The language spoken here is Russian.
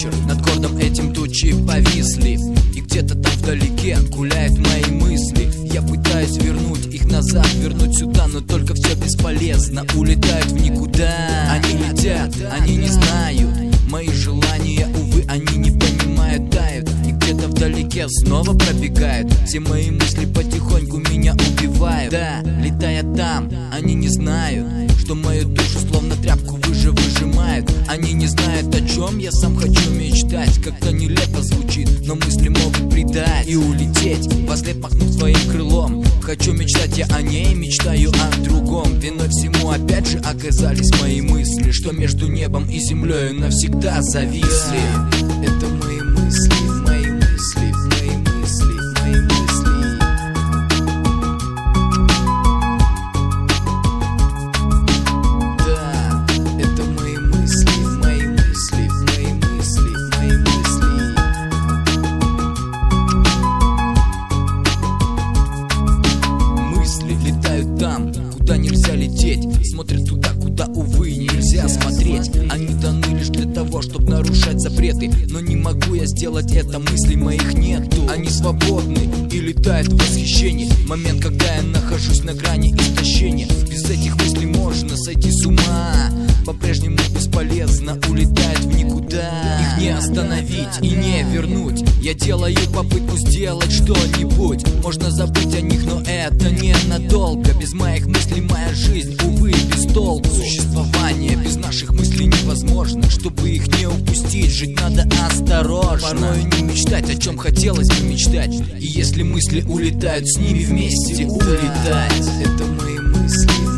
Над городом этим тучи повисли, и где-то там вдалеке гуляют мои мысли. Я пытаюсь вернуть их назад, вернуть сюда, но только все бесполезно. Улетают в никуда. Они летят, они не знают мои желания, увы, они не понимают, тают. И где-то вдалеке снова пробегают. Все мои мысли потихоньку меня убивают. Да, летая там, они не знают, что мою душу словно тряпку выжимают. Они не знают, о чем я сам хочу мечтать. Как-то нелепо звучит, но мысли могут предать и улететь, вослед махнув своим крылом. Хочу мечтать я о ней, мечтаю о другом. Виной всему опять же оказались мои мысли, что между небом и землей навсегда зависли. Это мои мысли, мои мысли, мои мысли, мои мысли. Да, это мои мысли, мои мысли, мои мысли, мои мысли. Мысли летают там, куда нельзя лететь, смотрят туда, куда, увы, нельзя смотреть. Они даны лишь для того, чтобы нарушать запреты, но не могу я сделать это, мыслей моих нету. Они свободны и летают в восхищении. Момент, когда я нахожусь на грани истощения. Без этих мыслей можно сойти с ума, по-прежнему бесполезно, улетают в никуда. Их не остановить и не вернуть. Я делаю попытку сделать что-нибудь. Можно забыть о них, но это ненадолго. Без моих мыслей моя жизнь, увы, без толку. Существование без наших мыслей невозможно. Чтобы их не упустить, жить надо осторожно. Порою не мечтать, о чем хотелось бы мечтать. И если мысли улетают, с ними вместе улетать. Это мои мысли.